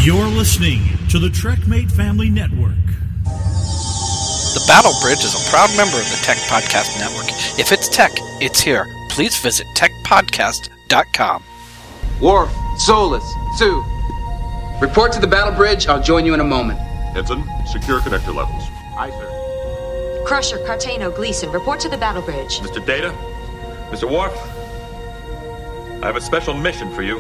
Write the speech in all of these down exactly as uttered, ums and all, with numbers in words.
You're listening to the TrekMate Family Network. The Battle Bridge is a proud member of the Tech Podcast Network. If it's tech, it's here. Please visit tech podcast dot com. Worf, Solus, Sue. Report to the Battle Bridge. I'll join you in a moment. Ensign, secure connector levels. Aye, sir. Crusher, Cartano, Gleason, report to the Battle Bridge. Mister Data, Mister Worf, I have a special mission for you.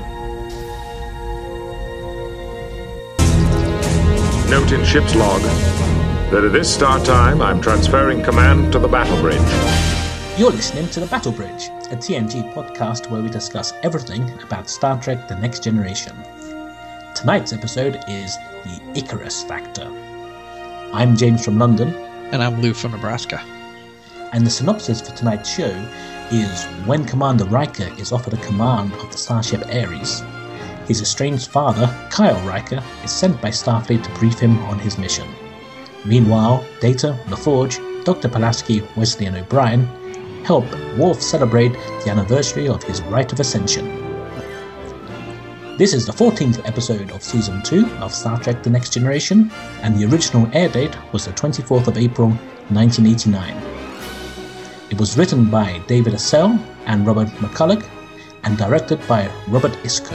Note in ship's log that at this start time, I'm transferring command to the Battle Bridge. You're listening to The Battle Bridge, a T N G podcast where we discuss everything about Star Trek The Next Generation. Tonight's episode is The Icarus Factor. I'm James from London. And I'm Lou from Nebraska. And the synopsis for tonight's show is when Commander Riker is offered a command of the starship Ares, his estranged father, Kyle Riker, is sent by Starfleet to brief him on his mission. Meanwhile, Data, LaForge, Doctor Pulaski, Wesley and O'Brien help Worf celebrate the anniversary of his rite of ascension. This is the fourteenth episode of Season two of Star Trek The Next Generation, and the original air date was the twenty-fourth of April, nineteen eighty-nine. It was written by David Assel and Robert McCulloch, and directed by Robert Isco.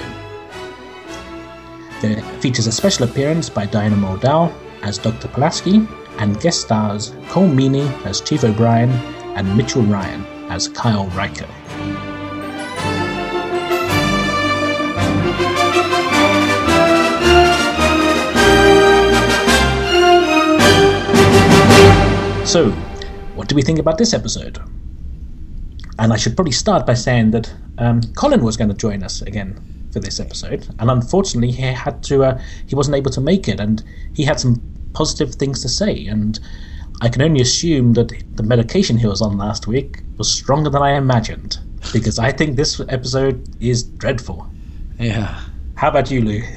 It features a special appearance by Diana Muldaur as Doctor Pulaski, and guest stars Cole Meany as Chief O'Brien and Mitchell Ryan as Kyle Riker. So, what do we think about this episode? And I should probably start by saying that um, Colin was going to join us again for this episode, and unfortunately he had to uh, he wasn't able to make it, and he had some positive things to say, and I can only assume that the medication he was on last week was stronger than I imagined, because I think this episode is dreadful. Yeah. How about you, Lou?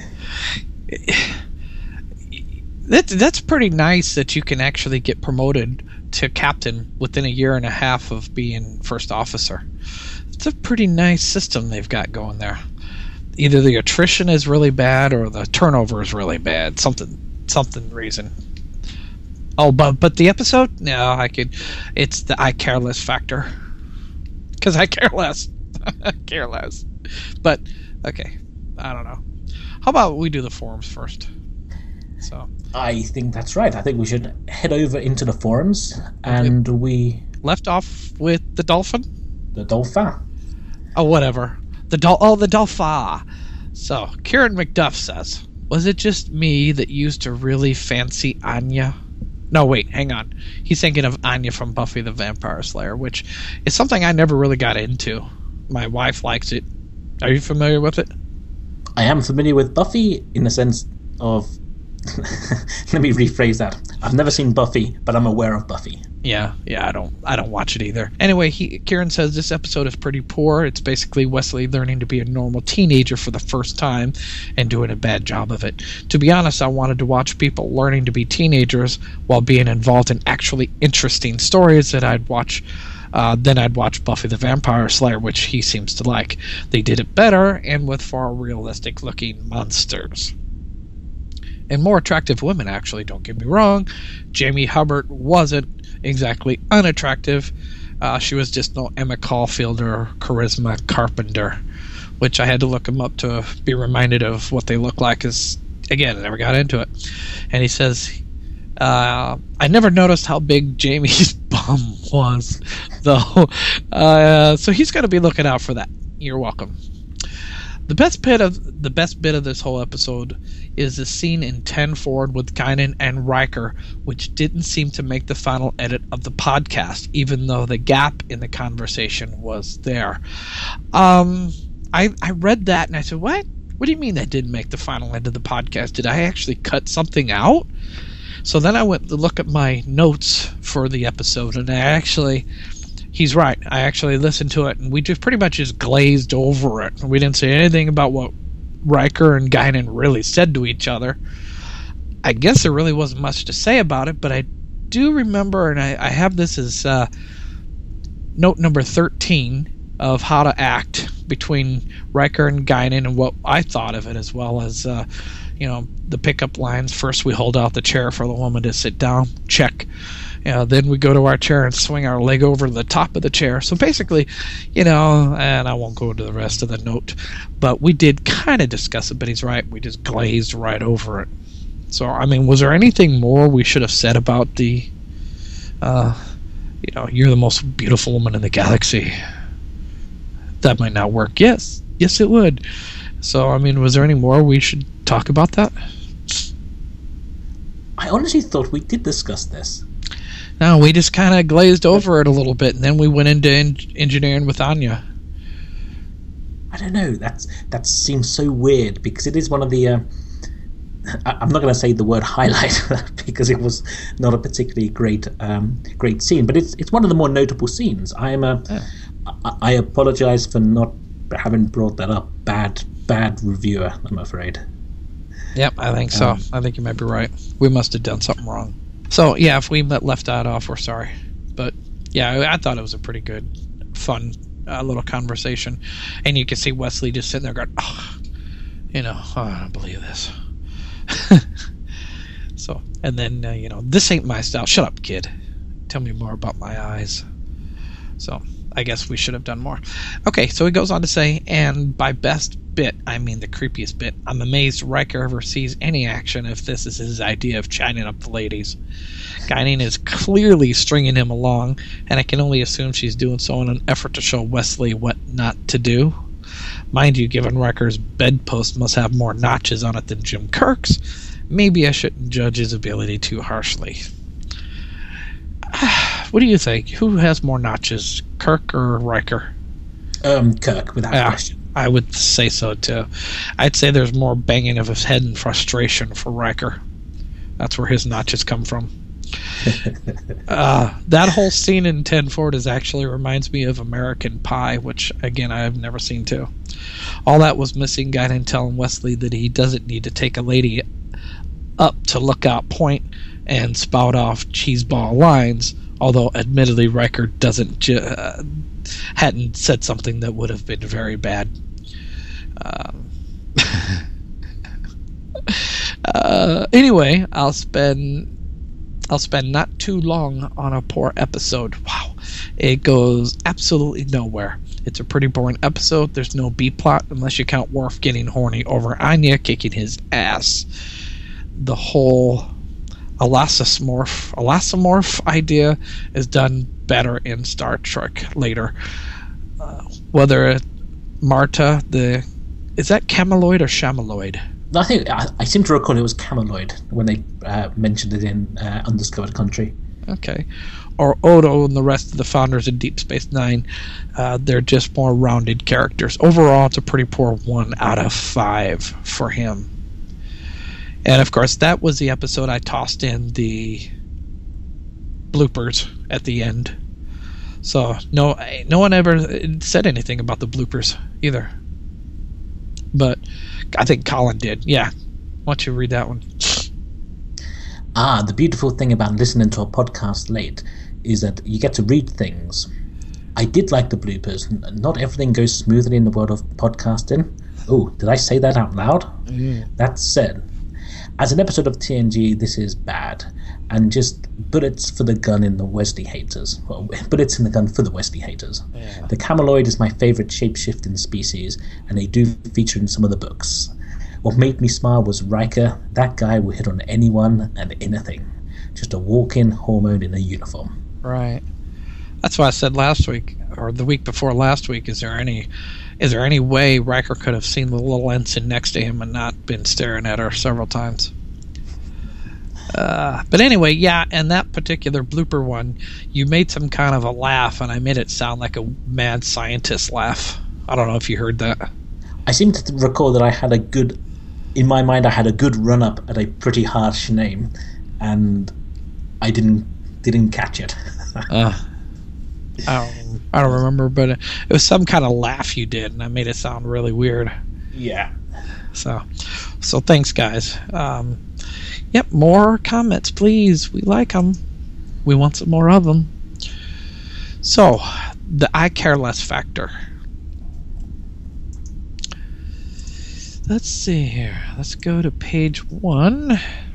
That, that's pretty nice that you can actually get promoted to captain within a year and a half of being first officer. It's a pretty nice system they've got going there. Either the attrition is really bad or the turnover is really bad. Something, something reason. Oh, but but the episode? No, I could. It's the I care less factor. Because I care less. I care less. But okay, I don't know. How about we do the forums first? So I think that's right. I think we should head over into the forums, and okay. we left off with the dolphin. The dolphin. Oh, whatever. The dol- oh, the dolphin. So, Kieran McDuff says, was it just me that used to really fancy Anya? No, wait, hang on. He's thinking of Anya from Buffy the Vampire Slayer, which is something I never really got into. My wife likes it. Are you familiar with it? I am familiar with Buffy in the sense of... Let me rephrase that. I've never seen Buffy, but I'm aware of Buffy. Yeah, yeah, I don't I don't watch it either. Anyway, he, Kieran says this episode is pretty poor. It's basically Wesley learning to be a normal teenager for the first time and doing a bad job of it. To be honest, I wanted to watch people learning to be teenagers while being involved in actually interesting stories that I'd watch. Uh, then I'd watch Buffy the Vampire Slayer, which he seems to like. They did it better and with far realistic-looking monsters. And more attractive women, actually, don't get me wrong. Jamie Hubbard wasn't exactly unattractive. Uh, she was just no Emma Caulfield or Charisma Carpenter, which I had to look them up to be reminded of what they look like, because, again, I never got into it. And he says, uh, I never noticed how big Jamie's bum was, though. Uh, so he's going to be looking out for that. You're welcome. The best bit of the best bit of this whole episode is the scene in ten Forward with Guinan and Riker, which didn't seem to make the final edit of the podcast, even though the gap in the conversation was there. Um, I I read that and I said, "What? What do you mean that didn't make the final edit of the podcast? Did I actually cut something out?" So then I went to look at my notes for the episode, and I actually. He's right. I actually listened to it, and we just pretty much just glazed over it. We didn't say anything about what Riker and Guinan really said to each other. I guess there really wasn't much to say about it, but I do remember, and I, I have this as uh, note number thirteen, of how to act between Riker and Guinan, and what I thought of it, as well as uh, you know, the pickup lines. First, we hold out the chair for the woman to sit down. Check. You know, then we go to our chair and swing our leg over the top of the chair. So basically, you know, and I won't go into the rest of the note, but we did kind of discuss it, but he's right. We just glazed right over it. So, I mean, was there anything more we should have said about the, uh, you know, you're the most beautiful woman in the galaxy? That might not work. Yes. Yes, it would. So, I mean, was there any more we should talk about that? I honestly thought we did discuss this. No, we just kind of glazed over it a little bit, and then we went into en- engineering with Anya. I don't know. That's that seems so weird, because it is one of the. Uh, I, I'm not going to say the word highlight because it was not a particularly great um, great scene, but it's it's one of the more notable scenes. I am a. Yeah. I, I apologize for not having brought that up. Bad bad reviewer, I'm afraid. Yep, I think so. Um, I think you might be right. We must have done something wrong. So, yeah, if we left that off, we're sorry. But, yeah, I, I thought it was a pretty good, fun uh, little conversation. And you can see Wesley just sitting there going, oh, you know, oh, I don't believe this. So, and then, uh, you know, this ain't my style. Shut up, kid. Tell me more about my eyes. So, I guess we should have done more. Okay, so he goes on to say, and by best bit, I mean the creepiest bit, I'm amazed Riker ever sees any action if this is his idea of chatting up the ladies. Guinan is clearly stringing him along, and I can only assume she's doing so in an effort to show Wesley what not to do. Mind you, given Riker's bedpost must have more notches on it than Jim Kirk's, maybe I shouldn't judge his ability too harshly. What do you think? Who has more notches, Kirk or Riker? Um, Kirk, without yeah, question. I would say so, too. I'd say there's more banging of his head and frustration for Riker. That's where his notches come from. uh, that whole scene in ten Forward is actually reminds me of American Pie, which, again, I've never seen, too. All that was missing Guinan telling Wesley that he doesn't need to take a lady up to Lookout Point and spout off cheeseball lines, although admittedly Riker doesn't ju- uh, hadn't said something that would have been very bad. Um, uh, anyway, I'll spend I'll spend not too long on a poor episode. Wow, it goes absolutely nowhere. It's a pretty boring episode. There's no B plot unless you count Worf getting horny over Anya kicking his ass. The whole Elasmorph, Elasmorph idea is done better in Star Trek later. Uh, whether Marta, the is that Cameloid or Shamaloid? I think I, I seem to recall it was Cameloid when they uh, mentioned it in uh, Undiscovered Country. Okay, or Odo and the rest of the founders in Deep Space Nine. Uh, they're just more rounded characters. Overall, it's a pretty poor one out of five for him. And, of course, that was the episode I tossed in the bloopers at the end. So, no no one ever said anything about the bloopers either. But I think Colin did. Yeah. Why don't you read that one? Ah, the beautiful thing about listening to a podcast late is that you get to read things. I did like the bloopers. Not everything goes smoothly in the world of podcasting. Oh, did I say that out loud? Mm. That said, as an episode of T N G, this is bad, and just bullets for the gun in the Wesley haters. Well, bullets in the gun for the Wesley haters. Yeah. The Cameloid is my favourite shape-shifting species, and they do feature in some of the books. What made me smile was Riker. That guy will hit on anyone and anything. Just a walk-in hormone in a uniform. Right. That's why I said last week, or the week before last week, is there any... Is there any way Riker could have seen the little ensign next to him and not been staring at her several times? Uh, but anyway, yeah, and that particular blooper one, you made some kind of a laugh, and I made it sound like a mad scientist laugh. I don't know if you heard that. I seem to recall that I had a good... In my mind, I had a good run-up at a pretty harsh name, and I didn't didn't catch it. uh, I don't, I don't remember, but it was some kind of laugh you did, and I made it sound really weird. Yeah. So, so thanks, guys. Um, yep, more comments, please. We like them. We want some more of them. So, the I care less factor. let's see here. Let's go to page one.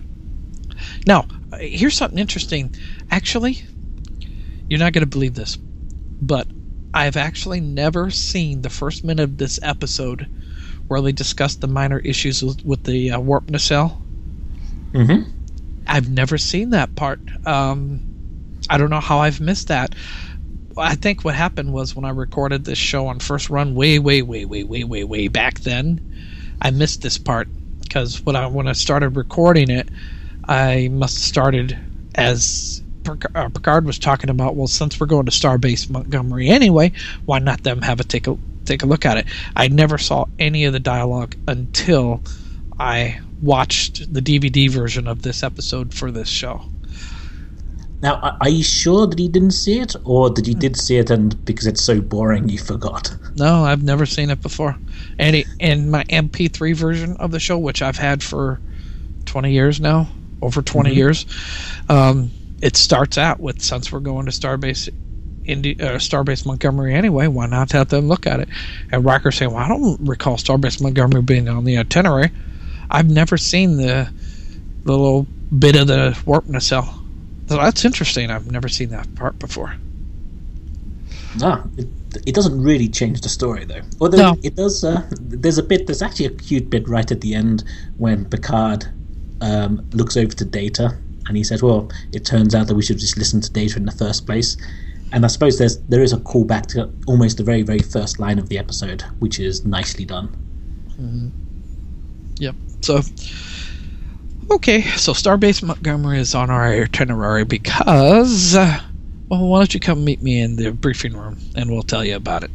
Now, here's something interesting. Actually, you're not going to believe this, but I've actually never seen the first minute of this episode where they discuss the minor issues with, with the uh, warp nacelle. Mm-hmm. I've never seen that part. Um, I don't know how I've missed that. I think what happened was when I recorded this show on first run way, way, way, way, way, way, way back then, I missed this part because when I when I started recording it, I must have started as Picard was talking about. Well, since we're going to Starbase Montgomery anyway, why not them have a take a take a look at it? I never saw any of the dialogue until I watched the D V D version of this episode for this show. Now, are you sure that you didn't see it, or that you did see it and because it's so boring you forgot? No, I've never seen it before. And it, in my M P three version of the show, which I've had for twenty years now, over twenty mm-hmm. years, um, it starts out with, since we're going to Starbase Indi- uh, Starbase Montgomery anyway, why not have them look at it? And Riker saying, well, I don't recall Starbase Montgomery being on the itinerary. I've never seen the, the little bit of the warp nacelle. So that's interesting. I've never seen that part before. Ah, it, it doesn't really change the story, though. Although no. it, it does. Uh, there's a bit. There's actually a cute bit right at the end when Picard um, looks over to Data and he says, "Well, it turns out that we should just listen to Data in the first place." And I suppose there's there is a callback to almost the very very first line of the episode, which is nicely done. Mm-hmm. Yep. So. Okay, so Starbase Montgomery is on our itinerary because, uh, well, why don't you come meet me in the briefing room and we'll tell you about it.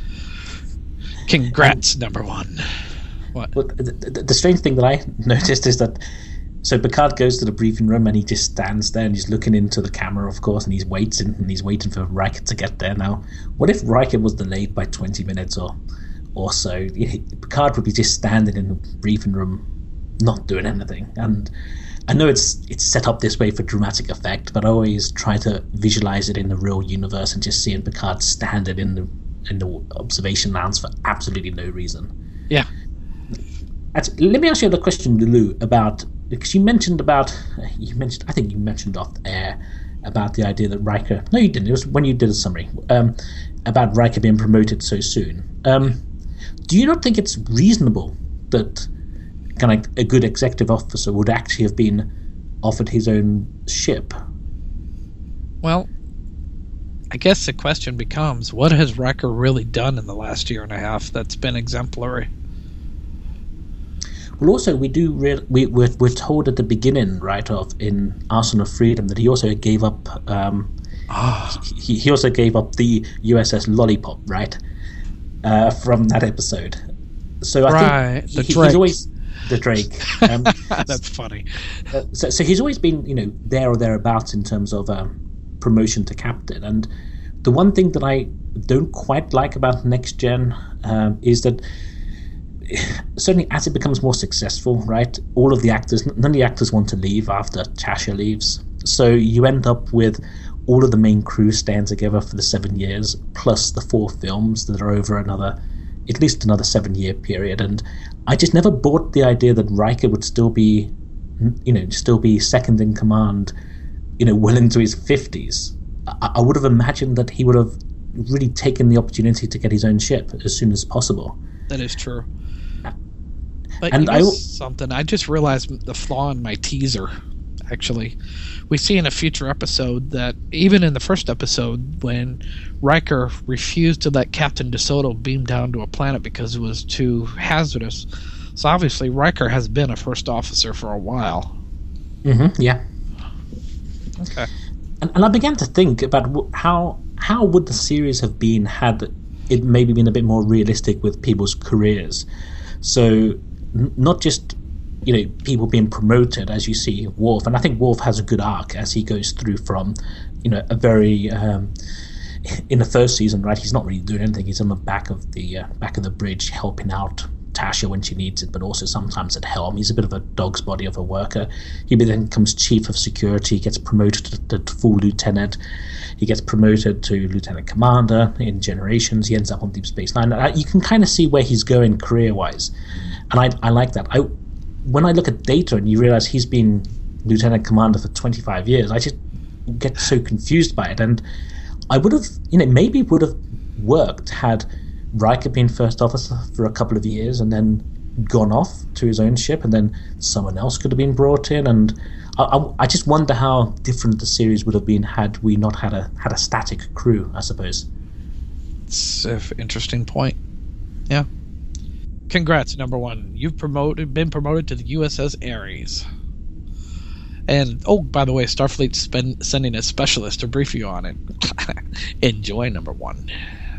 Congrats, um, number one. What? Well, the, the, the strange thing that I noticed is that, so Picard goes to the briefing room and he just stands there and he's looking into the camera, of course, and he's waiting and he's waiting for Riker to get there. Now, what if Riker was delayed by twenty minutes or, or so? Picard would be just standing in the briefing room not doing anything. And I know it's it's set up this way for dramatic effect, but I always try to visualize it in the real universe and just seeing Picard standing in the in the observation lounge for absolutely no reason. Yeah. Actually, let me ask you another question, Lulu, about, because you mentioned about you mentioned I think you mentioned off air about the idea that Riker, no you didn't, it was when you did a summary, um, about Riker being promoted so soon. Um, do you not think it's reasonable that kind of a good executive officer would actually have been offered his own ship? Well, I guess the question becomes, what has Riker really done in the last year and a half that's been exemplary? Well, also, we do re- we, we're, we're told at the beginning, right, of in Arsenal of Freedom that he also gave up um, oh. he, he also gave up the U S S Lollipop, right, uh, from that episode. So I right, think the he, Drake. he's always the Drake. Um, That's funny. Uh, so, so he's always been, you know, there or thereabouts in terms of um, promotion to captain. And the one thing that I don't quite like about Next Gen um, is that certainly as it becomes more successful, right, all of the actors, none of the actors want to leave after Tasha leaves. So you end up with all of the main crew staying together for the seven years, plus the four films that are over another, at least another seven-year period. And I just never bought the idea that Riker would still be, you know, still be second in command, you know, well into his fifties. I, I would have imagined that he would have really taken the opportunity to get his own ship as soon as possible. That is true. But and you know I something, I just realized the flaw in my teaser. Actually, we see in a future episode that even in the first episode, when Riker refused to let Captain DeSoto beam down to a planet because it was too hazardous. So obviously, Riker has been a first officer for a while. Mm-hmm. Yeah. Okay. And, and I began to think about how how would the series have been had it maybe been a bit more realistic with people's careers. So n- not just, you know, people being promoted, as you see Worf, and I think Worf has a good arc as he goes through from, you know, a very um, in the first season, right? He's not really doing anything. He's on the back of the uh, back of the bridge, helping out Tasha when she needs it, but also sometimes at helm. He's a bit of a dog's body of a worker. He then becomes chief of security, he gets promoted to, to full lieutenant. He gets promoted to lieutenant commander in Generations. He ends up on Deep Space Nine. You can kind of see where he's going career-wise, and I, I like that. I when I look at Data and you realize he's been lieutenant commander for twenty-five years, I just get so confused by it. And I would have, you know, maybe it would have worked had Riker been first officer for a couple of years and then gone off to his own ship, and then someone else could have been brought in. And I, I, I just wonder how different the series would have been had we not had a had a static crew, I suppose. It's an interesting point. Yeah. Congrats, number one. You've promoted, been promoted to the U S S Ares. And, oh, by the way, Starfleet's been sending a specialist to brief you on it. Enjoy, number one.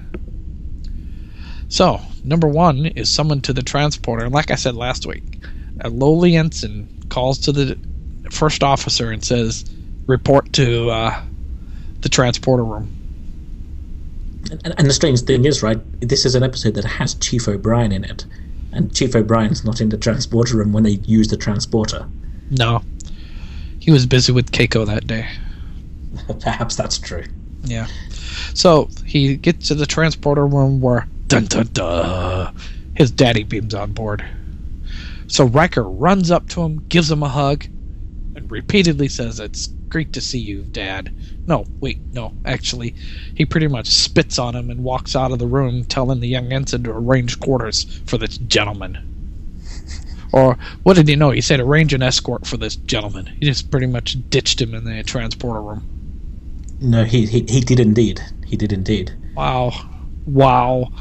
So, number one is summoned to the transporter. And like I said last week, a lowly ensign calls to the first officer and says, report to uh, the transporter room. And, and the strange thing is, right, this is an episode that has Chief O'Brien in it. And Chief O'Brien's not in the transporter room when they use the transporter. No. He was busy with Keiko that day. Perhaps that's true. Yeah. So he gets to the transporter room where, dun dun dun, his daddy beams on board. So Riker runs up to him, gives him a hug, and repeatedly says, "It's great to see you, Dad." No, wait, no. Actually, he pretty much spits on him and walks out of the room, telling the young ensign to arrange quarters for this gentleman. Or, what did he know? He said arrange an escort for this gentleman. He just pretty much ditched him in the transporter room. No, he he, he did indeed. He did indeed. Wow. Wow.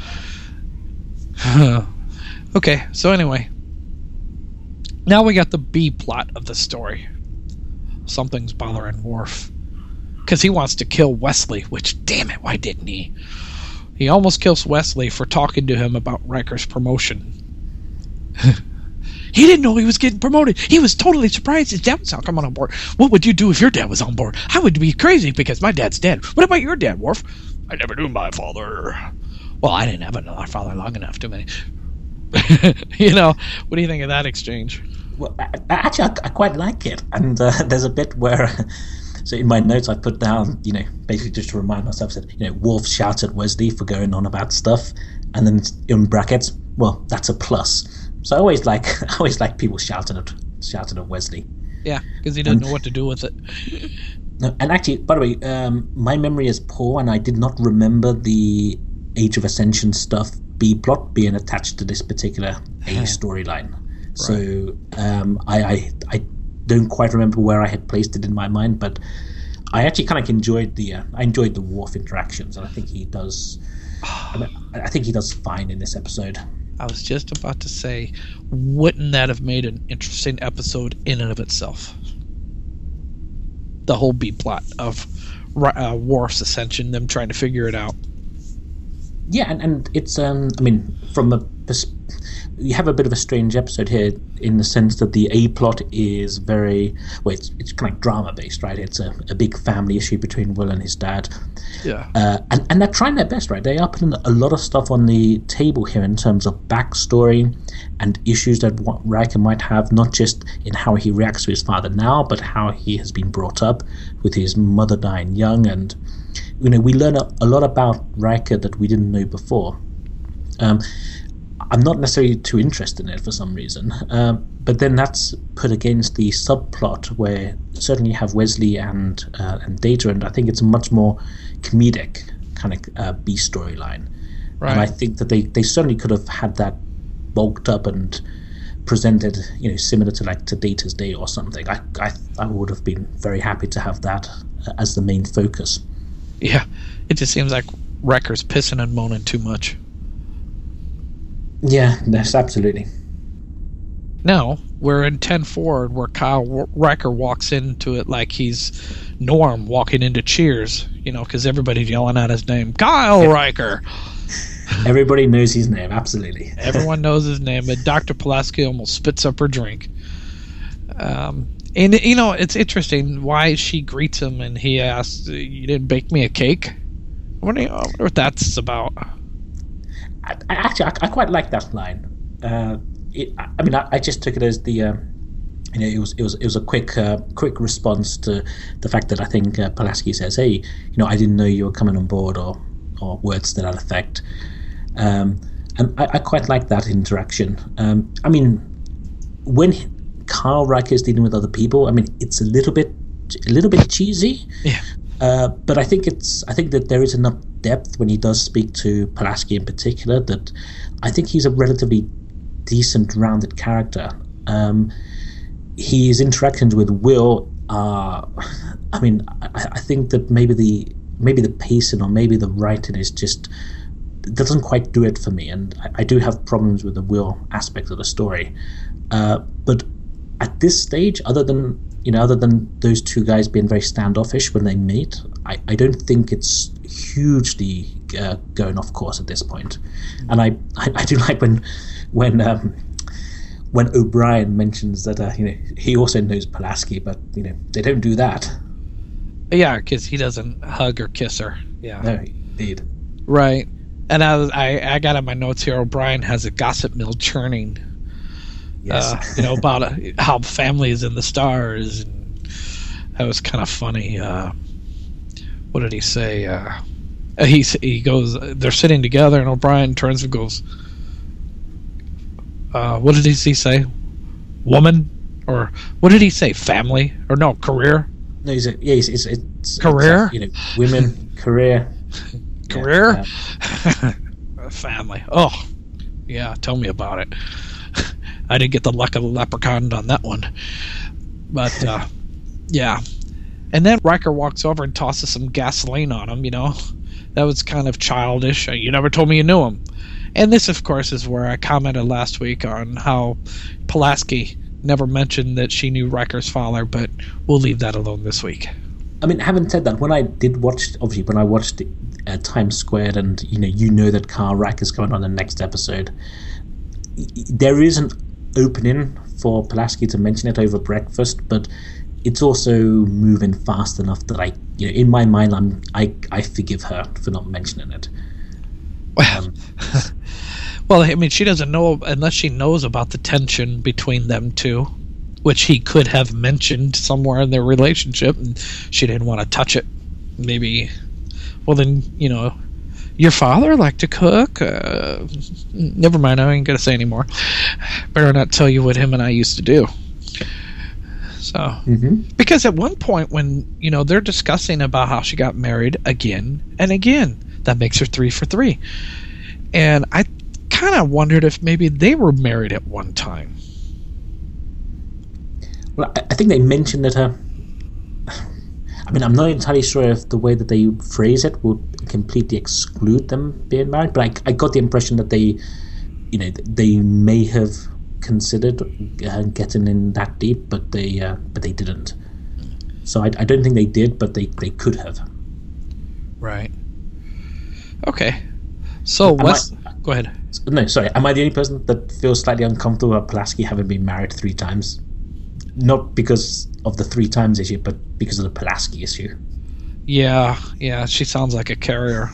Okay, so anyway. Now we got the B plot of the story. Something's bothering Worf. Because he wants to kill Wesley, which, damn it, why didn't he? He almost kills Wesley for talking to him about Riker's promotion. He didn't know he was getting promoted. He was totally surprised his dad was not coming on board. What would you do if your dad was on board? I would be crazy because my dad's dead. What about your dad, Worf? I never knew my father. Well, I didn't have another father long enough to many. You know, what do you think of that exchange? Well, I, actually, I, I quite like it. And uh, there's a bit where... So in my notes, I put down, you know, basically just to remind myself that, you know, Worf shouts at Wesley for going on about stuff. And then in brackets, well, that's a plus. So I always like I always like people shouting at shouting at Wesley. Yeah, because he doesn't and, know what to do with it. No, and actually, by the way, um, my memory is poor, and I did not remember the Age of Ascension stuff B plot being attached to this particular A storyline. Right. So um, I, I I don't quite remember where I had placed it in my mind, but I actually kind of enjoyed the uh, I enjoyed the Worf interactions, and I think he does. I, mean, I think he does fine in this episode. I was just about to say, wouldn't that have made an interesting episode in and of itself? The whole B plot of uh, Worf's ascension, them trying to figure it out. Yeah, and, and it's um, I mean, from a pers- you have a bit of a strange episode here in the sense that the A plot is very well, it's it's kind of drama based, right? It's a, a big family issue between Will and his dad. Yeah, uh, and and they're trying their best, right? They are putting a lot of stuff on the table here in terms of backstory and issues that Riker might have, not just in how he reacts to his father now, but how he has been brought up with his mother dying young, and you know we learn a, a lot about Riker that we didn't know before. Um, I'm not necessarily too interested in it for some reason, uh, but then that's put against the subplot where certainly you have Wesley and uh, and Data, and I think it's a much more comedic kind of uh, B storyline. Right. And I think that they, they certainly could have had that bulked up and presented, you know, similar to like to Data's Day or something. I I, I would have been very happy to have that as the main focus. Yeah, it just seems like Riker's pissing and moaning too much. Yeah, yes, absolutely. Now, we're in ten forward where Kyle Riker walks into it like he's Norm walking into Cheers, you know, because everybody's yelling out his name. Kyle Riker! Everybody knows his name, absolutely. Everyone knows his name, and Doctor Pulaski almost spits up her drink. Um, and, you know, it's interesting why she greets him and he asks, "You didn't bake me a cake?" I wonder, I wonder what that's about. I, I actually, I, I quite like that line. uh, it, I mean, I, I just took it as the, uh, you know, it was it was it was a quick uh, quick response to the fact that I think uh, Pulaski says, "Hey, you know, I didn't know you were coming on board," or or words to that effect. Um, and I, I quite like that interaction. Um, I mean, when Carl Riker is dealing with other people, I mean, it's a little bit a little bit cheesy. Yeah. Uh, but I think it's I think that there is enough depth when he does speak to Pulaski in particular that I think he's a relatively decent, rounded character. Um, his interactions with Will are, I mean, I, I think that maybe the maybe the pacing or maybe the writing is just doesn't quite do it for me, and I, I do have problems with the Will aspect of the story. Uh, but at this stage, other than you know, other than those two guys being very standoffish when they meet, I, I don't think it's hugely uh, going off course at this point. Mm-hmm. And I, I, I do like when when um, when O'Brien mentions that uh, you know he also knows Pulaski, but you know they don't do that. Yeah, because he doesn't hug or kiss her. Yeah, no, indeed. Right, and I I, I got in my notes here. O'Brien has a gossip mill churning. Yes. Uh, you know about uh, how family is in the stars, and that was kind of funny. Uh, what did he say? Uh, he he goes. They're sitting together, and O'Brien turns and goes, uh, "What did he say? Woman, or what did he say? Family, or no career? No, he's a, yeah, it's, it's, it's career. It's, you know, women, career, career, yeah, uh, family. Oh, yeah. Tell me about it." I didn't get the luck of the leprechaun on that one. But, uh, yeah. And then Riker walks over and tosses some gasoline on him, you know. That was kind of childish. You never told me you knew him. And this, of course, is where I commented last week on how Pulaski never mentioned that she knew Riker's father, but we'll leave that alone this week. I mean, having said that, when I did watch, obviously, when I watched uh, Times Squared and, you know, you know that Carl Riker's coming on the next episode, there is an opening for Pulaski to mention it over breakfast, but it's also moving fast enough that I, you know, in my mind, I'm, I, I forgive her for not mentioning it. Um, well, I mean, she doesn't know unless she knows about the tension between them two, which he could have mentioned somewhere in their relationship, and she didn't want to touch it. Maybe, well, then, you know, your father liked to cook? Uh, never mind, I ain't going to say anymore. Better not tell you what him and I used to do. So, mm-hmm. Because at one point when, you know, they're discussing about how she got married again and again, that makes her three for three. And I kind of wondered if maybe they were married at one time. Well, I think they mentioned that her... I mean, I'm not entirely sure if the way that they phrase it would completely exclude them being married, but I, I got the impression that they, you know, they may have considered uh, getting in that deep, but they, uh, but they didn't. So I, I don't think they did, but they, they could have. Right. Okay. So what's? Go ahead. No, sorry. Am I the only person that feels slightly uncomfortable about Pulaski having been married three times? Not because of the three times issue, but because of the Pulaski issue. Yeah, yeah, she sounds like a carrier.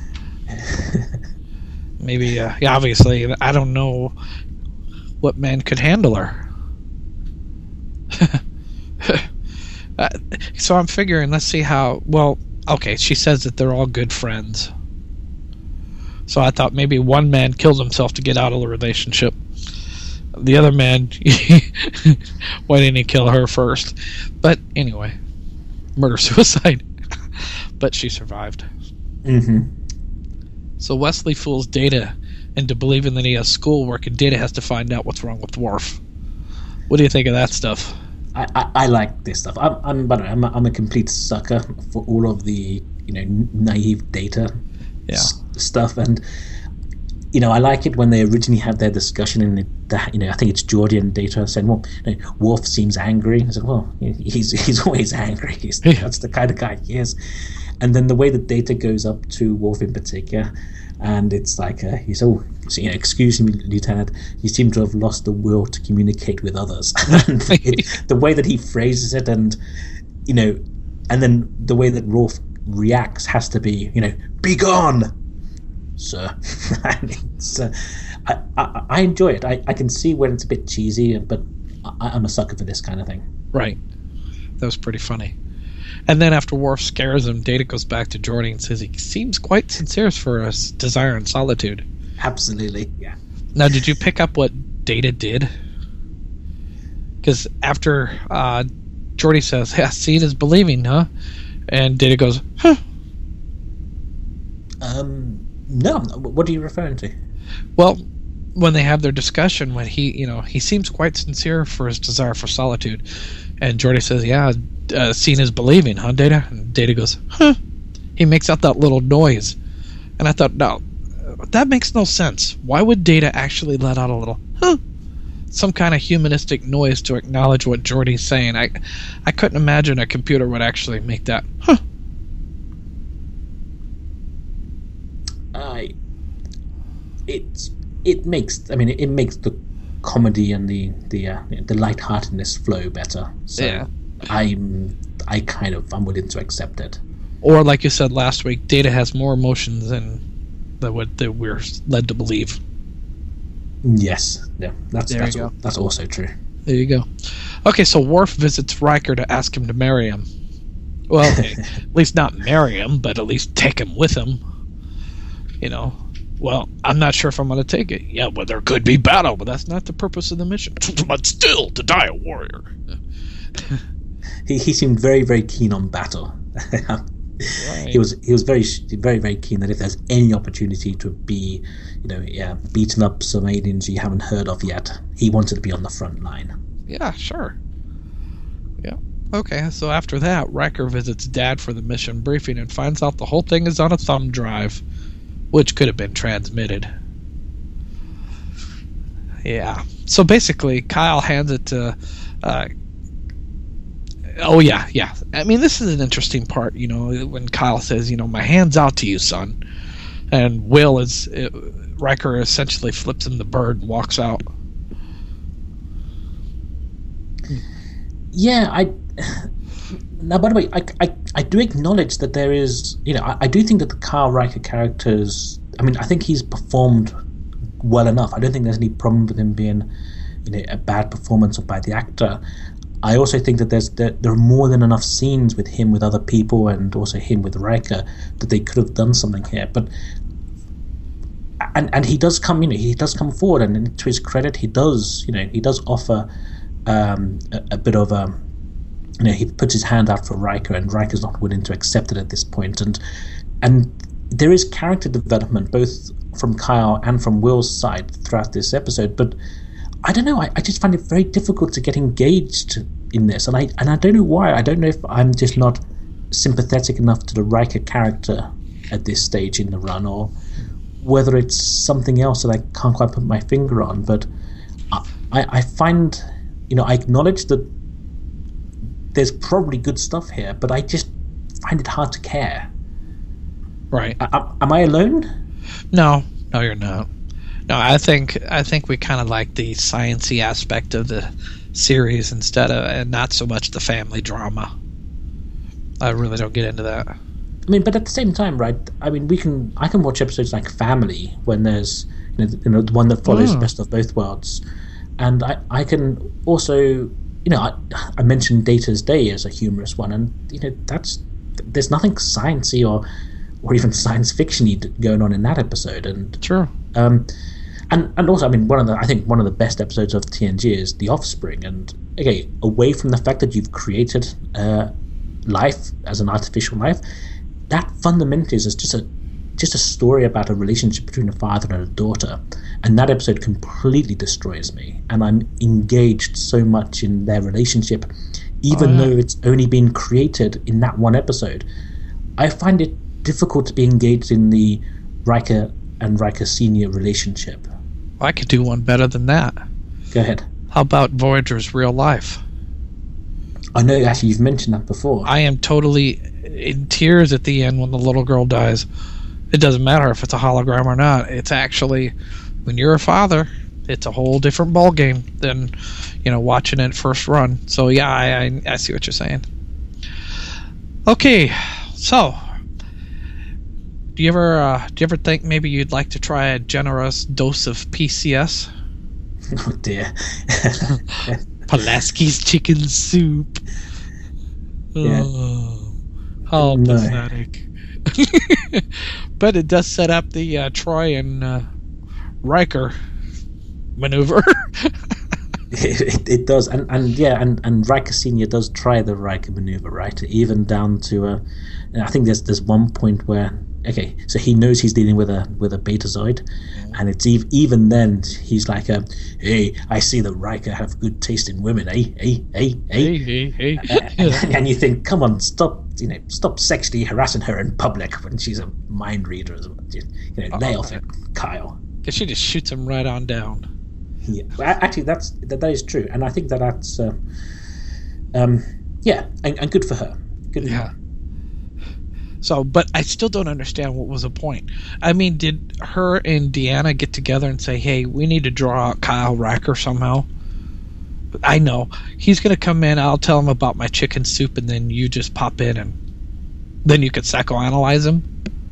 Maybe, uh, yeah, obviously, I don't know what man could handle her. uh, so I'm figuring, let's see how, well, okay, she says that they're all good friends. So I thought maybe one man killed himself to get out of the relationship. The other man, why didn't he kill her first? But anyway, murder-suicide. But she survived. Mm-hmm. So Wesley fools Data into believing that he has schoolwork, and Data has to find out what's wrong with Worf. What do you think of that stuff? I, I, I like this stuff. I'm, I'm, by the way, I'm, a, I'm a complete sucker for all of the, you know, naive Data yeah. s- stuff, and you know, I like it when they originally had their discussion, and you know, I think it's Geordi and Data saying, "Well, you know, Worf seems angry." I said, "Well, he's he's always angry. He's, yeah. That's the kind of guy he is." And then the way that Data goes up to Worf in particular, and it's like uh, he's oh, you know, "Excuse me, Lieutenant. You seem to have lost the will to communicate with others." And it, the way that he phrases it, and you know, and then the way that Worf reacts has to be, you know, "Be gone, sir." And it's, uh, I, I, I enjoy it. I, I can see when it's a bit cheesy, but I, I'm a sucker for this kind of thing. Right. That was pretty funny. And then after Worf scares him, Data goes back to Geordi and says he seems quite sincere for his desire and solitude. Absolutely, yeah. Now, did you pick up what Data did? Because after uh, Geordi says, yeah, seeing is believing, huh? And Data goes, huh. Um, no, what are you referring to? Well, when they have their discussion, when he, you know, he seems quite sincere for his desire for solitude. And Geordi says, yeah, uh, seeing is believing, huh, Data? And Data goes, huh. He makes out that little noise. And I thought, no, that makes no sense. Why would Data actually let out a little, huh? Some kind of humanistic noise to acknowledge what Geordi's saying. I, I couldn't imagine a computer would actually make that, huh. I, it, it makes, I mean, it, it makes the comedy and the the uh, the lightheartedness flow better. So yeah. I'm I kind of I'm willing to accept it. Or like you said last week, Data has more emotions than than what that we're led to believe. Yes, yeah, that's there that's, you al- go. that's also true. There you go. Okay, so Worf visits Riker to ask him to marry him. Well, at least not marry him, but at least take him with him. You know. Well, I'm not sure if I'm going to take it. Yeah, well, there could be battle, but that's not the purpose of the mission. But still, to die a warrior. he he seemed very very keen on battle. Right. He was he was very very very keen that if there's any opportunity to be, you know, yeah, beating up some aliens you haven't heard of yet, he wanted to be on the front line. Yeah, sure. Yeah. Okay, so after that, Riker visits Dad for the mission briefing and finds out the whole thing is on a thumb drive, which could have been transmitted. Yeah. So basically, Kyle hands it to... Uh, oh, yeah, yeah. I mean, this is an interesting part, you know, when Kyle says, you know, my hand's out to you, son. And Will is... Uh, Riker essentially flips him the bird and walks out. Yeah, I... Now, by the way, I, I, I do acknowledge that there is, you know, I, I do think that the Kyle Riker characters, I mean, I think he's performed well enough. I don't think there's any problem with him being, you know, a bad performance by the actor. I also think that there's there, there are more than enough scenes with him with other people and also him with Riker that they could have done something here. But and and he does come, you know, he does come forward, and to his credit, he does, you know, he does offer um, a, a bit of a. You know, he puts his hand out for Riker, and Riker's not willing to accept it at this point. And and there is character development both from Kyle and from Will's side throughout this episode. But I don't know. I, I just find it very difficult to get engaged in this, and I and I don't know why. I don't know if I'm just not sympathetic enough to the Riker character at this stage in the run, or whether it's something else that I can't quite put my finger on. But I I find, you know, I acknowledge that there's probably good stuff here, but I just find it hard to care. Right. I, am I alone? No, no, you're not. No, I think I think we kind of like the science-y aspect of the series instead of, and not so much the family drama. I really don't get into that. I mean, but at the same time, right? I mean, we can I can watch episodes like Family when there's, you know, you know the one that follows oh. the best of both worlds, and I I can also. You know, I, I mentioned Data's Day as a humorous one, and you know that's there's nothing sciencey or or even science fiction-y going on in that episode. And true. Um, and and also, I mean, one of the I think one of the best episodes of T N G is The Offspring. And okay, away from the fact that you've created uh, life as an artificial life, that fundamentally is just a just a story about a relationship between a father and a daughter. And that episode completely destroys me. And I'm engaged so much in their relationship, even oh, yeah. though it's only been created in that one episode. I find it difficult to be engaged in the Riker and Riker Senior relationship. Well, I could do one better than that. Go ahead. How about Voyager's real life? I know, actually, you've mentioned that before. I am totally in tears at the end when the little girl dies. It doesn't matter if it's a hologram or not. It's actually, when you're a father, it's a whole different ballgame than, you know, watching it first run. So yeah, I, I I see what you're saying. Okay, so do Do you ever uh, do you ever think maybe you'd like to try a generous dose of P C S? Oh dear. Pulaski's chicken soup. Yeah. Oh, how No. pathetic. But it does set up the uh, Troy and uh, Riker maneuver. It, it, it does, and, and yeah, and, and Riker Senior does try the Riker maneuver, right? Even down to, uh, I think there's there's one point where, okay, so he knows he's dealing with a with a Betazoid, and it's ev- even then he's like, uh, "Hey, I see that Riker have good taste in women, eh? Hey, hey, hey, hey, hey, hey. and, and you think, come on, stop, you know, stop sexually harassing her in public when she's a mind reader, you know, lay Oh, off it, Kyle. Because she just shoots him right on down. Yeah, well, actually, that's that, that is true, and I think that that's, uh, um, yeah, and, and good for her. Good for Yeah. her. So, but I still don't understand what was the point. I mean, did her and Deanna get together and say, "Hey, we need to draw out Kyle Riker somehow"? I know he's going to come in. I'll tell him about my chicken soup, and then you just pop in, and then you could psychoanalyze him.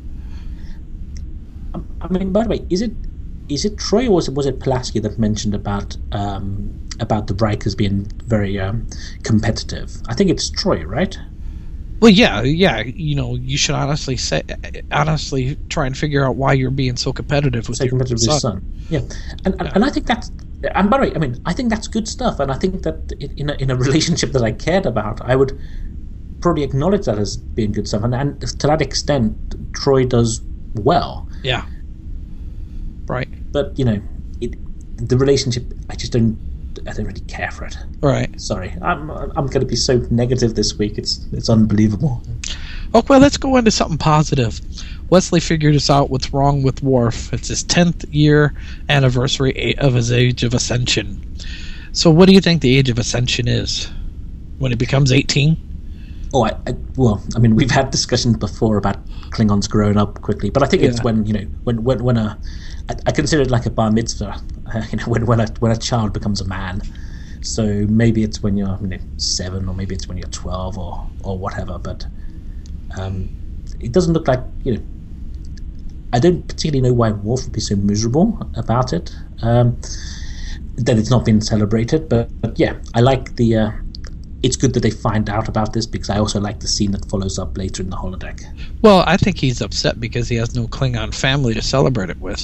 I mean, by the way, is it is it Troy or was it was it Pulaski that mentioned about um, about the Rikers being very um, competitive? I think it's Troy, right? Well, yeah, yeah. You know, you should honestly say, honestly, try and figure out why you're being so competitive with So your competitive with son. his son. Yeah, and, and and I think that's. And by the way, I mean, I think that's good stuff, and I think that in a, in a relationship that I cared about, I would probably acknowledge that as being good stuff, and, and to that extent, Troy does well. Yeah. Right. But you know, it, the relationship, I just don't, I don't really care for it. Right. Sorry, I'm I'm going to be so negative this week. It's it's unbelievable. Okay, well, let's go into something positive. Wesley figured us out what's wrong with Worf. It's his tenth year anniversary of his Age of Ascension. So what do you think the Age of Ascension is? When it becomes eighteen? Oh, I, I well, I mean, we've had discussions before about Klingons growing up quickly, but I think it's Yeah. when you know when when when a I, I consider it like a bar mitzvah. Uh, you know, when when a when a child becomes a man. So maybe it's when you're you know seven, or maybe it's when you're twelve, or or whatever. But um, it doesn't look like you know. I don't particularly know why Worf would be so miserable about it. Um, that it's not been celebrated, but, but yeah, I like the. Uh, it's good that they find out about this because I also like the scene that follows up later in the holodeck. Well, I think he's upset because he has no Klingon family to celebrate it with.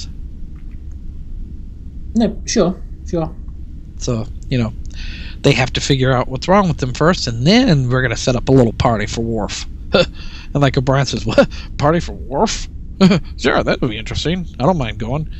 No, sure, sure. So, you know, they have to figure out what's wrong with him first, and then we're going to set up a little party for Worf. And like O'Brien says, what? Party for Worf? Sure, that would be interesting. I don't mind going.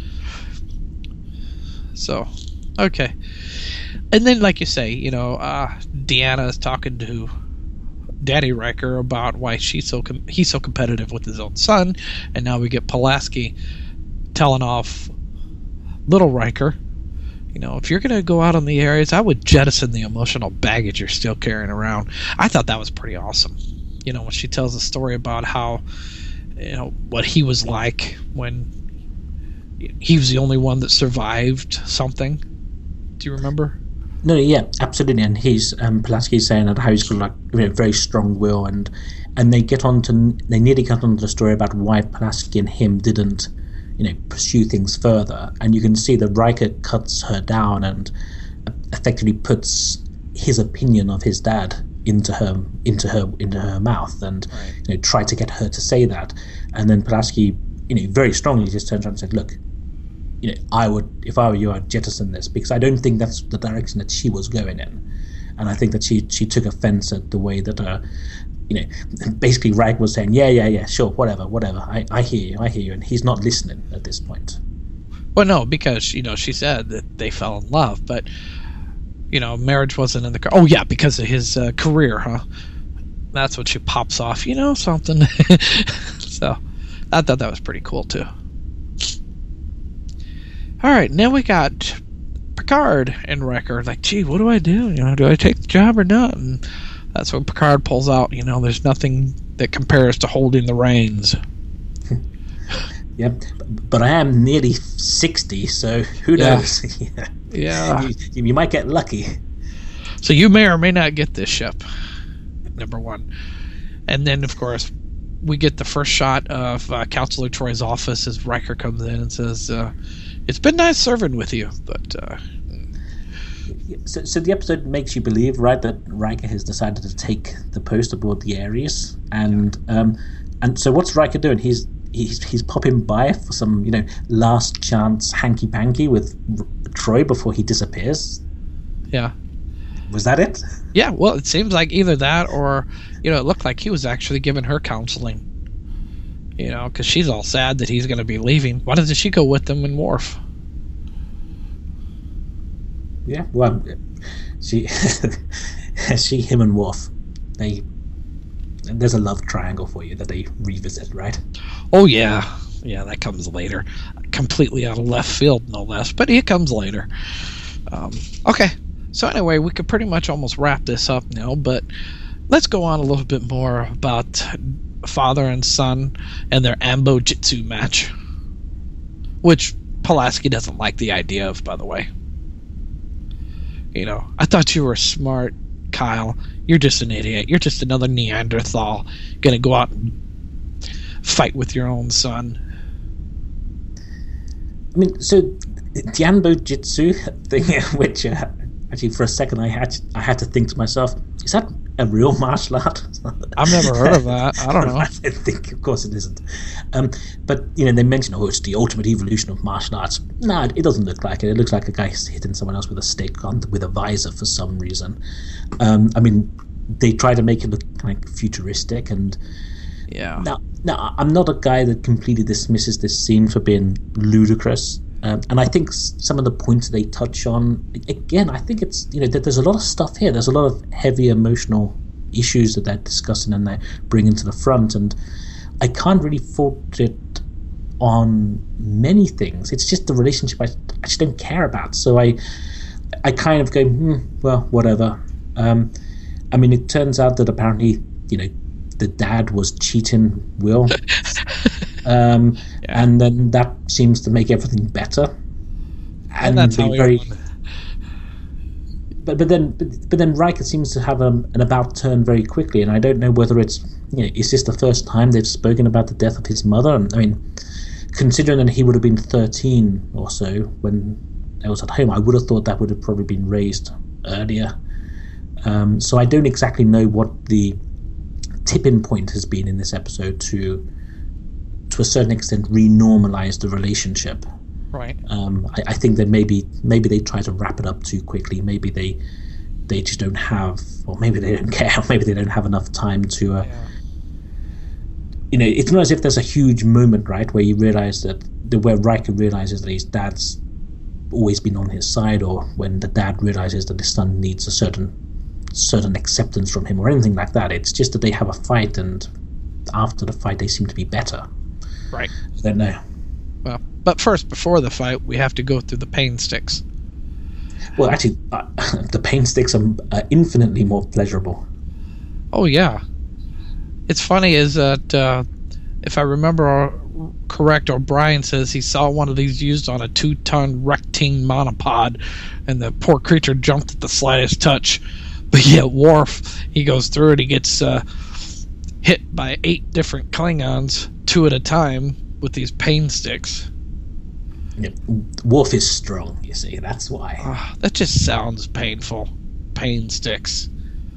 So, okay. And then, like you say, you know, uh, Deanna is talking to Daddy Riker about why she's so com- he's so competitive with his own son, and now we get Pulaski telling off little Riker. You know, if you're going to go out on the areas, I would jettison the emotional baggage you're still carrying around. I thought that was pretty awesome. You know, when she tells a story about how, you know, what he was like when he was the only one that survived something. Do you remember? No, yeah, absolutely. And he's um, Pulaski's saying that how he's got like you know, very strong will, and and they get on to they nearly get on to the story about why Pulaski and him didn't, you know, pursue things further. And you can see that Riker cuts her down and effectively puts his opinion of his dad into her into her into her mouth, and right. you know, try to get her to say that. And then Pulaski, you know, very strongly just turns around and said, "Look, you know, I would, if I were you, I'd jettison this because I don't think that's the direction that she was going in." And I think that she she took offense at the way that, uh, you know, basically Riker was saying, "Yeah, yeah, yeah, sure, whatever, whatever. I, I hear you, I hear you," and he's not listening at this point. Well, no, because you know she said that they fell in love, but you know, marriage wasn't in the car. Oh yeah, because of his uh, career, huh? That's what she pops off, you know, something. So I thought that was pretty cool too. All right, now we got Picard and Riker. Like, gee, what do I do? You know, do I take the job or not? And that's when Picard pulls out. You know, there's nothing that compares to holding the reins. Yep, but I am nearly sixty, so who Yeah. knows? yeah, Yeah. you, you might get lucky. So you may or may not get this ship. Number one, and then of course we get the first shot of uh, Counselor Troy's office as Riker comes in and says, uh, "It's been nice serving with you, but." Uh, So, so the episode makes you believe, right, that Riker has decided to take the post aboard the Ares, and um, and so what's Riker doing? He's he's he's popping by for some, you know, last chance hanky panky with R- Troy before he disappears. Yeah. Was that it? Yeah. Well, it seems like either that or, you know, it looked like he was actually giving her counseling. You know, because she's all sad that he's going to be leaving. Why doesn't she go with them and Worf? Yeah, well, she, she, him, and Worf, they, there's a love triangle for you that they revisit, right? Oh yeah, yeah, that comes later, completely out of left field, no less. But it comes later. Um, okay, so anyway, we could pretty much almost wrap this up now, but let's go on a little bit more about father and son and their Ambo Jitsu match, which Pulaski doesn't like the idea of, by the way. You know, I thought you were smart, Kyle. You're just an idiot. You're just another Neanderthal gonna go out and fight with your own son. I mean, so the Ambo Jitsu thing, which uh, actually for a second I had I had to think to myself, is that a real martial art? I've never heard of that. I don't know. I think, of course, it isn't. Um, but you know, they mention, oh, it's the ultimate evolution of martial arts. No, it doesn't look like it. It looks like a guy hitting someone else with a stick on with a visor for some reason. Um, I mean, they try to make it look kind of futuristic, and yeah. Now, now I'm not a guy that completely dismisses this scene for being ludicrous. Um, and I think some of the points they touch on, again, I think it's, you know, there's a lot of stuff here. There's a lot of heavy emotional issues that they're discussing and they're bringing to the front. And I can't really fault it on many things. It's just the relationship I, I just don't care about. So I I kind of go, hmm, well, whatever. Um, I mean, it turns out that apparently, you know, the dad was cheating Will. Um, yeah. And then that seems to make everything better. And, and that's how very. But but then but, but then Riker seems to have a, an about turn very quickly, and I don't know whether it's, you know, is this the first time they've spoken about the death of his mother? And I mean, considering that he would have been thirteen or so when I was at home, I would have thought that would have probably been raised earlier. Um, so I don't exactly know what the tipping point has been in this episode to. to a certain extent renormalize the relationship. Right. Um, I, I think that maybe maybe they try to wrap it up too quickly. Maybe they they just don't have, or maybe they don't care, or maybe they don't have enough time to. Uh, yeah. You know, it's not as if there's a huge moment, right, where you realize that the where Riker realizes that his dad's always been on his side, or when the dad realizes that his son needs a certain certain acceptance from him, or anything like that. It's just that they have a fight, and after the fight, they seem to be better. Right. I don't know. Well, but first, before the fight, we have to go through the pain sticks. Well, actually, uh, the pain sticks are uh, infinitely more pleasurable. Oh, yeah. It's funny is that, uh, if I remember correct, O'Brien says he saw one of these used on a two-ton Rectine monopod, and the poor creature jumped at the slightest touch. But yet Worf, he goes through it, he gets uh, hit by eight different Klingons, two at a time, with these pain sticks. Yeah, Worf is strong, you see, that's why. Uh, that just sounds painful. Pain sticks.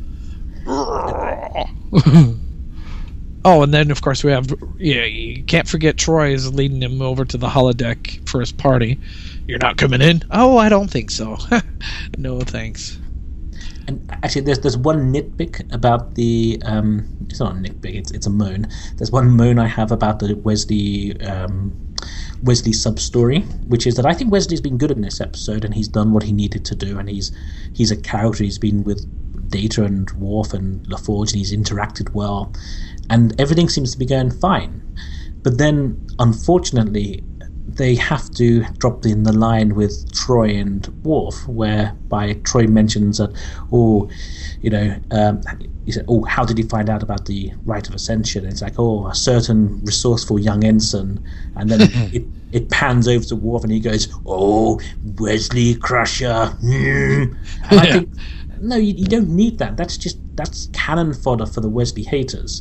Oh, and then of course we have, yeah, you can't forget Troy is leading him over to the holodeck for his party. You're not coming in? Oh, I don't think so. No thanks. And actually, there's there's one nitpick about the um, it's not a nitpick, it's it's a moan. There's one moan I have about the Wesley um, Wesley sub story, which is that I think Wesley's been good in this episode, and he's done what he needed to do, and he's he's a character. He's been with Data and Worf and LaForge, and he's interacted well, and everything seems to be going fine. But then, unfortunately, they have to drop in the line with Troy and Worf, whereby Troy mentions that, oh, you know, um, he said, oh, how did he find out about the Rite of Ascension? And it's like, oh, a certain resourceful young ensign, and then it, it pans over to Worf, and he goes, oh, Wesley Crusher. Mm. And I think, no, you, you don't need that. That's just that's cannon fodder for the Wesley haters.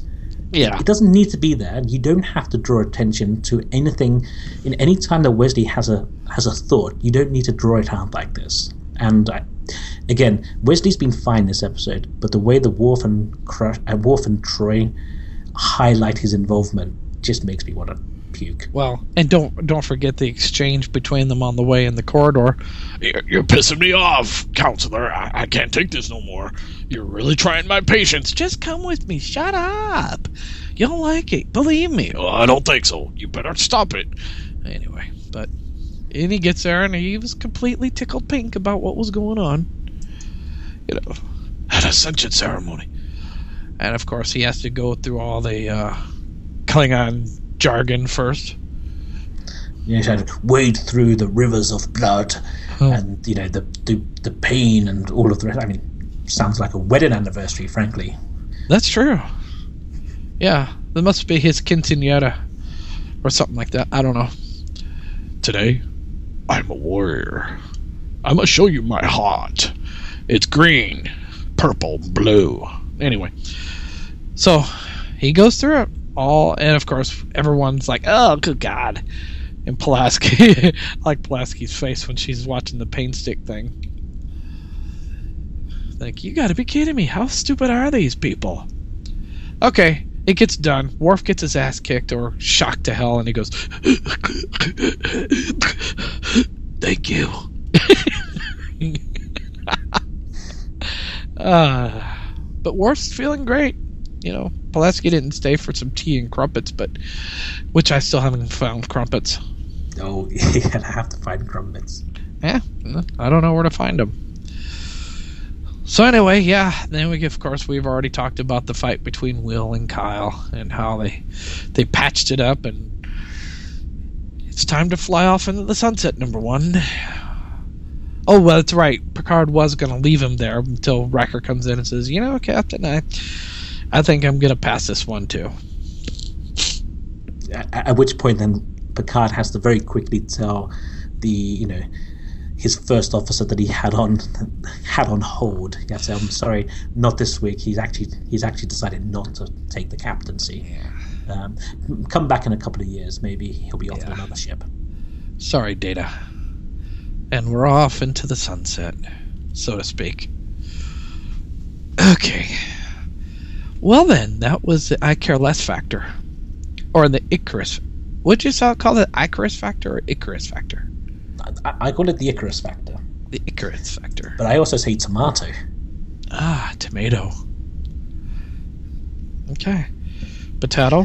Yeah. It doesn't need to be there. You don't have to draw attention to anything. In any time that Wesley has a has a thought, you don't need to draw it out like this. And I, again, Wesley's been fine this episode, but the way the Worf and Crush, uh, Worf and Troy highlight his involvement just makes me want to puke. Well, and don't don't forget the exchange between them on the way in the corridor. You're, you're pissing me off, counselor. I, I can't take this no more. You're really trying my patience. Just come with me. Shut up. You'll like it. Believe me. Oh, I don't think so. You better stop it. Anyway, but and he gets there and he was completely tickled pink about what was going on. You know, an ascension ceremony. And of course he has to go through all the uh, Klingon jargon first. You know, wade through the rivers of blood, oh. and you know the, the the pain and all of the rest. I mean, sounds like a wedding anniversary, frankly. That's true. Yeah, that must be his quinceañera or something like that. I don't know. Today, I'm a warrior. I must show you my heart. It's green, purple, blue. Anyway, so he goes through it all, and of course, everyone's like, "Oh, good God!" And Pulaski, I like Pulaski's face when she's watching the pain stick thing. Like, you got to be kidding me! How stupid are these people? Okay, it gets done. Worf gets his ass kicked or shocked to hell, and he goes, "Thank you." uh, but Worf's feeling great. You know, Pulaski didn't stay for some tea and crumpets, but which I still haven't found crumpets. Oh, yeah, I have to find crumpets. Yeah, I don't know where to find them. So anyway, yeah, then we of course we've already talked about the fight between Will and Kyle and how they they patched it up, and it's time to fly off into the sunset. Number one. Oh, well, that's right. Picard was going to leave him there until Riker comes in and says, "You know, Captain, I." I think I'm going to pass this one, too. At, at which point, then, Picard has to very quickly tell the, you know, his first officer that he had on had on hold. He has to say, "I'm sorry, not this week. He's actually he's actually decided not to take the captaincy. Yeah. Um, come back in a couple of years. Maybe he'll be off yeah. to another ship." Sorry, Data. And we're off into the sunset, so to speak. Okay. Well then, that was the I Care Less factor. Or the Icarus. Would you call it Icarus factor or Icarus factor? I, I call it the Icarus factor. The Icarus factor. But I also say tomato. Ah, tomato. Okay. Potato.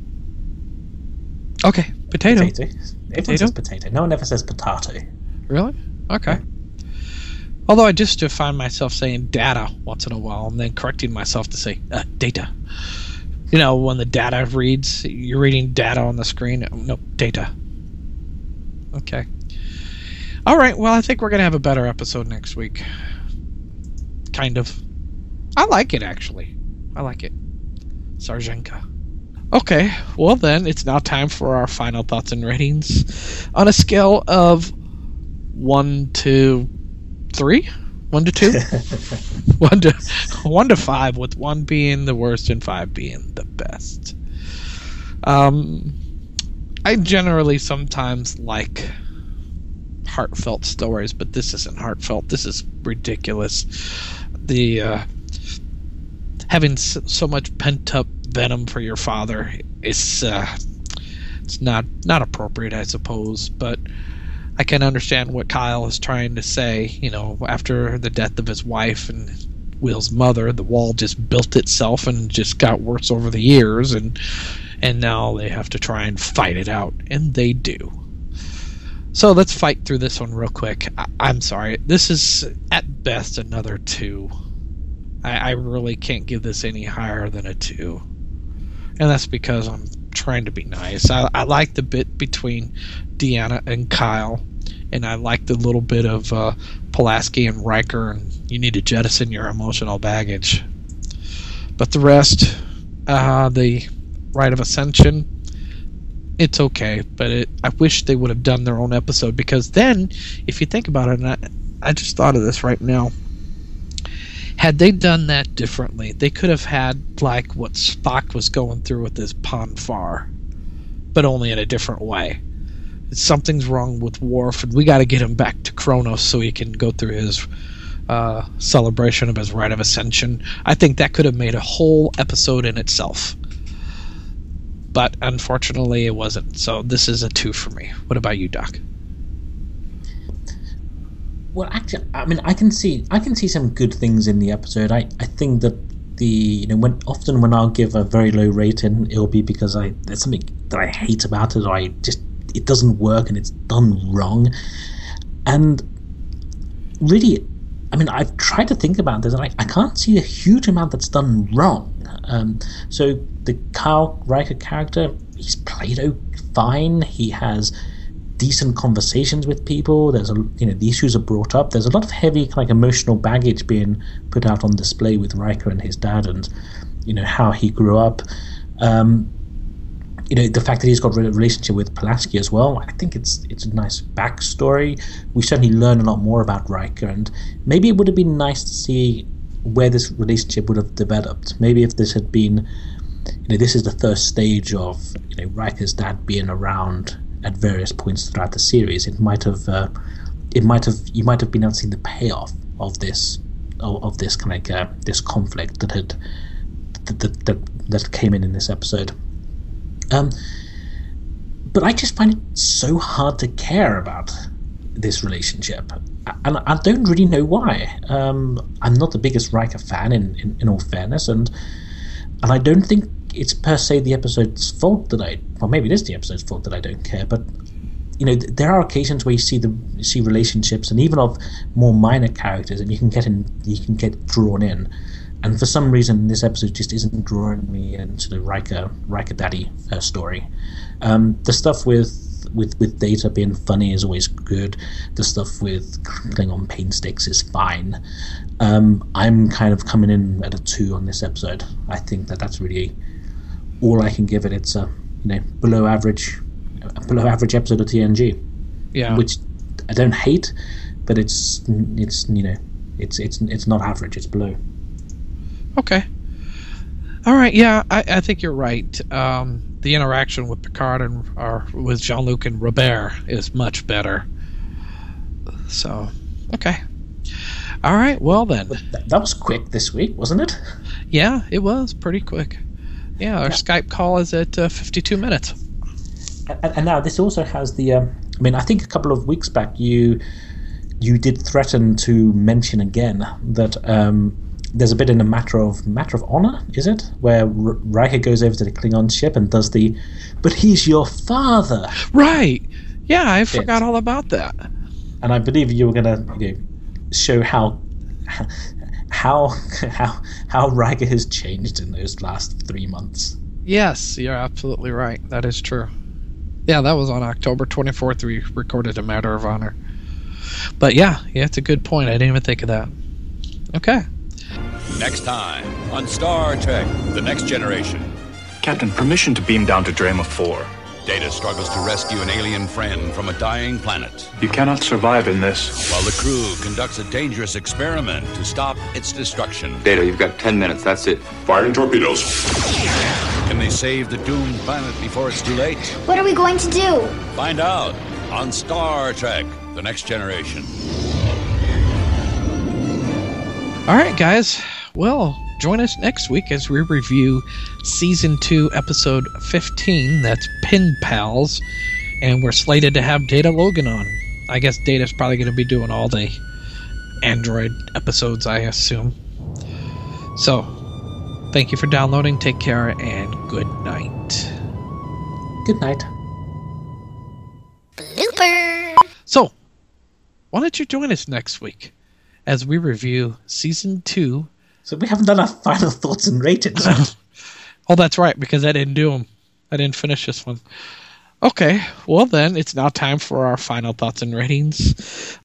Okay, potato. Potato. Everyone Potato? says potato. No one ever says potato. Really? Okay. Although I just find myself saying data once in a while and then correcting myself to say uh, data. You know, when the data reads, you're reading data on the screen. No, data. Okay. All right, well, I think we're going to have a better episode next week. Kind of. I like it, actually. I like it. Sarjenka. Okay, well then, it's now time for our final thoughts and ratings. On a scale of one to... Three? One to two? one to one to five, with one being the worst and five being the best. Um, I generally sometimes like heartfelt stories, but this isn't heartfelt. This is ridiculous. The uh, having so, so much pent up venom for your father is uh, it's not not appropriate, I suppose, but. I can understand what Kyle is trying to say. You know, after the death of his wife and Will's mother, the wall just built itself and just got worse over the years, and and now they have to try and fight it out, and they do. So let's fight through this one real quick. I, I'm sorry, this is at best another two. I, I really can't give this any higher than a two, and that's because I'm trying to be nice. I, I like the bit between Deanna and Kyle, and I like the little bit of uh, Pulaski and Riker, and you need to jettison your emotional baggage. But the rest, uh, the Rite of Ascension, it's okay, but it, I wish they would have done their own episode, because then, if you think about it, and I, I just thought of this right now, Had they done that differently, they could have had like what Spock was going through with his Pon farr, but only in a different way. Something's wrong with Worf, and we got to get him back to Kronos so he can go through his uh, celebration of his rite of ascension. I think that could have made a whole episode in itself. But unfortunately, it wasn't. So this is a two for me. What about you, Doc? Well, actually, I mean, I can see I can see some good things in the episode. I, I think that the you know when often when I'll give a very low rating, it'll be because I there's something that I hate about it, or I just it doesn't work and it's done wrong. And really, I mean, I've tried to think about this, and I, I can't see a huge amount that's done wrong. Um, so the Carl Riker character, he's played out fine. He has decent conversations with people. There's a you know the issues are brought up. There's a lot of heavy like emotional baggage being put out on display with Riker and his dad, and you know how he grew up. Um, you know the fact that he's got a relationship with Pulaski as well. I think it's it's a nice backstory. We certainly learn a lot more about Riker, and maybe it would have been nice to see where this relationship would have developed. Maybe if this had been, you know, this is the first stage of you know Riker's dad being around at various points throughout the series, it might have, uh, it might have, you might have been able to see the payoff of this, of, of this kind of like, uh, this conflict that had, that, that that that came in in this episode. Um, but I just find it so hard to care about this relationship, and I don't really know why. Um, I'm not the biggest Riker fan, in, in, in all fairness, and and I don't think it's per se the episode's fault that I, well, maybe it is the episode's fault that I don't care, but you know, th- there are occasions where you see the you see relationships, and even of more minor characters, and you can get in, you can get drawn in. And for some reason, this episode just isn't drawing me into the Riker Riker Daddy uh, story. Um, the stuff with with with Data being funny is always good. The stuff with Klingon paint sticks is fine. Um, I'm kind of coming in at a two on this episode. I think that that's really all I can give it. It's a you know below average, a below average episode of T N G. Yeah, which I don't hate, but it's it's you know it's it's it's not average. It's below. Okay. All right. Yeah, I, I think you're right. Um, the interaction with Picard and or with Jean-Luc and Robert is much better. So, okay. All right. Well then, that, that was quick this week, wasn't it? Yeah, it was pretty quick. Yeah, our yeah. Skype call is at uh, fifty-two minutes. And, and now this also has the. Um, I mean, I think a couple of weeks back you you did threaten to mention again that. Um, There's a bit in a matter of matter of honor, is it, where R- Riker goes over to the Klingon ship and does the, but he's your father. Right. Yeah, I forgot all about that. And I believe you were going to you know, show how how how how Riker has changed in those last three months. Yes, you're absolutely right. That is true. Yeah, that was on October twenty-fourth. We recorded a matter of honor. But yeah, yeah, it's a good point. I didn't even think of that. Okay. Next time on Star Trek: The Next Generation. Captain, permission to beam down to Drema four. Data struggles to rescue an alien friend from a dying planet. You cannot survive in this. While the crew conducts a dangerous experiment to stop its destruction. Data, you've got ten minutes, that's it. Firing torpedoes. Can they save the doomed planet before it's too late? What are we going to do? Find out on Star Trek: The Next Generation. All right, guys. Well, join us next week as we review Season two, Episode fifteen. That's Pin Pals. And we're slated to have Data Logan on. I guess Data's probably going to be doing all the Android episodes, I assume. So, thank you for downloading. Take care, and good night. Good night. Blooper! So, why don't you join us next week as we review Season two. So we haven't done our final thoughts and ratings. Oh, that's right, because I didn't do them. I didn't finish this one. Okay, well then, it's now time for our final thoughts and ratings.